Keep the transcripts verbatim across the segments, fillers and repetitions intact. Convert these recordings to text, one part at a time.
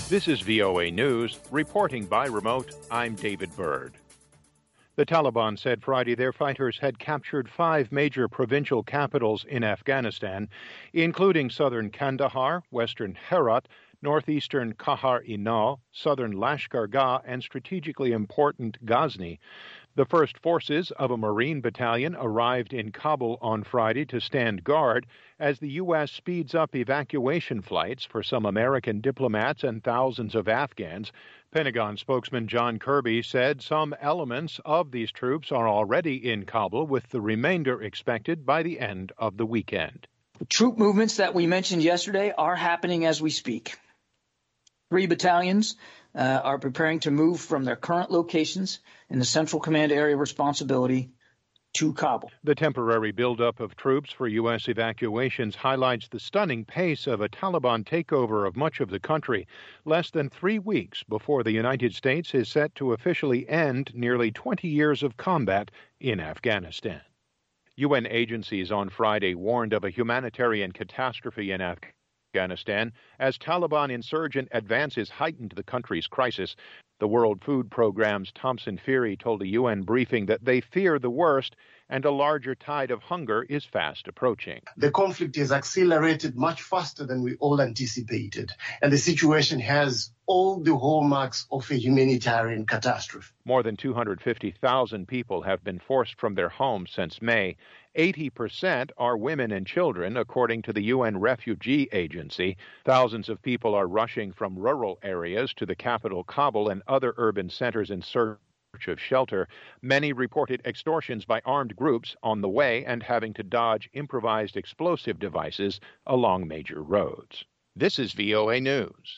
This is V O A News, reporting by remote. I'm David Byrd. The Taliban said Friday their fighters had captured five major provincial capitals in Afghanistan, including southern Kandahar, western Herat, northeastern Kahar-e-Nau, southern Lashkar-Gah, and strategically important Ghazni. The first forces of a Marine battalion arrived in Kabul on Friday to stand guard as the U S speeds up evacuation flights for some American diplomats and thousands of Afghans. Pentagon spokesman John Kirby said some elements of these troops are already in Kabul, with the remainder expected by the end of the weekend. The troop movements that we mentioned yesterday are happening as we speak. Three battalions uh, are preparing to move from their current locations in the Central Command Area of Responsibility to Kabul. The temporary buildup of troops for U S evacuations highlights the stunning pace of a Taliban takeover of much of the country, less than three weeks before the United States is set to officially end nearly twenty years of combat in Afghanistan. U N agencies on Friday warned of a humanitarian catastrophe in Afghanistan. Afghanistan as Taliban insurgent advances heightened the country's crisis. The World Food Programme's Thompson Fury told a U N briefing that they fear the worst and a larger tide of hunger is fast approaching. The conflict has accelerated much faster than we all anticipated, and the situation has all the hallmarks of a humanitarian catastrophe. More than two hundred fifty thousand people have been forced from their homes since May. eighty percent are women and children, according to the U N Refugee Agency. Thousands of people are rushing from rural areas to the capital, Kabul, and other urban centers in search of shelter. Many reported extortions by armed groups on the way and having to dodge improvised explosive devices along major roads. This is V O A News.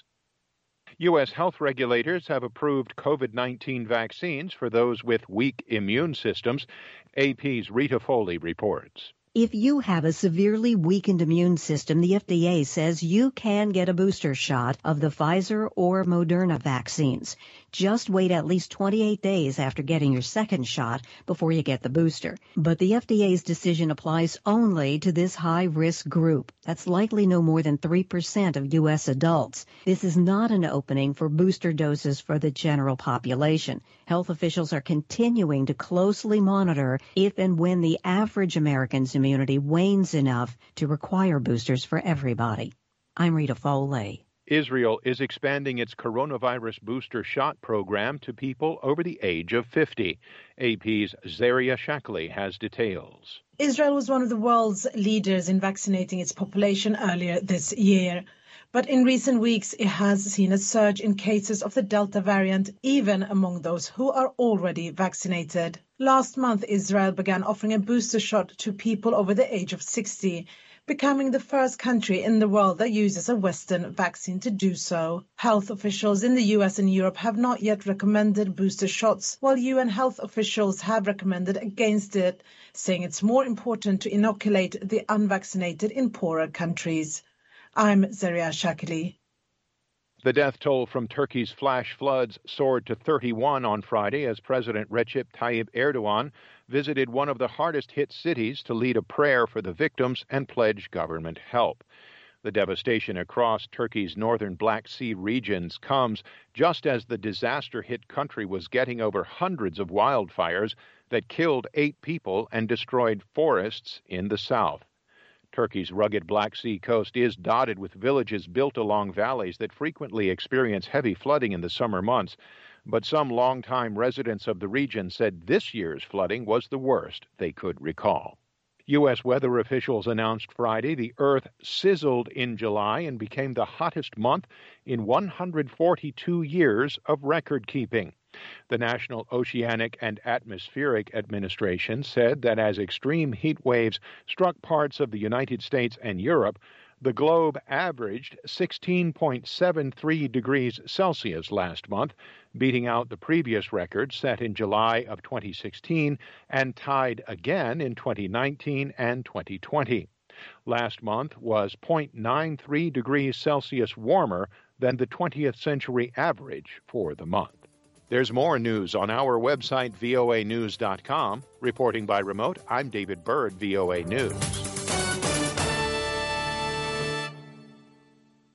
U S health regulators have approved COVID nineteen vaccines for those with weak immune systems. A P's Rita Foley reports. If you have a severely weakened immune system, the F D A says you can get a booster shot of the Pfizer or Moderna vaccines. Just wait at least twenty-eight days after getting your second shot before you get the booster. But the F D A's decision applies only to this high-risk group. That's likely no more than three percent of U S adults. This is not an opening for booster doses for the general population. Health officials are continuing to closely monitor if and when the average American's immunity wanes enough to require boosters for everybody. I'm Rita Foley. Israel is expanding its coronavirus booster shot program to people over the age of fifty. A P's Zaria Shakli has details. Israel was one of the world's leaders in vaccinating its population earlier this year. But in recent weeks, it has seen a surge in cases of the Delta variant, even among those who are already vaccinated. Last month, Israel began offering a booster shot to people over the age of sixty, becoming the first country in the world that uses a Western vaccine to do so. Health officials in the U S and Europe have not yet recommended booster shots, while U N health officials have recommended against it, saying it's more important to inoculate the unvaccinated in poorer countries. I'm Zaria Shakili. The death toll from Turkey's flash floods soared to thirty-one on Friday as President Recep Tayyip Erdogan visited one of the hardest-hit cities to lead a prayer for the victims and pledge government help. The devastation across Turkey's northern Black Sea regions comes just as the disaster-hit country was getting over hundreds of wildfires that killed eight people and destroyed forests in the south. Turkey's rugged Black Sea coast is dotted with villages built along valleys that frequently experience heavy flooding in the summer months. But some longtime residents of the region said this year's flooding was the worst they could recall. U S weather officials announced Friday the Earth sizzled in July and became the hottest month in one hundred forty-two years of record-keeping. The National Oceanic and Atmospheric Administration said that as extreme heat waves struck parts of the United States and Europe, the globe averaged sixteen point seven three degrees Celsius last month, beating out the previous record set in July of twenty sixteen and tied again in twenty nineteen and twenty twenty. Last month was zero point nine three degrees Celsius warmer than the twentieth century average for the month. There's more news on our website, V O A news dot com. Reporting by remote, I'm David Byrd, V O A News.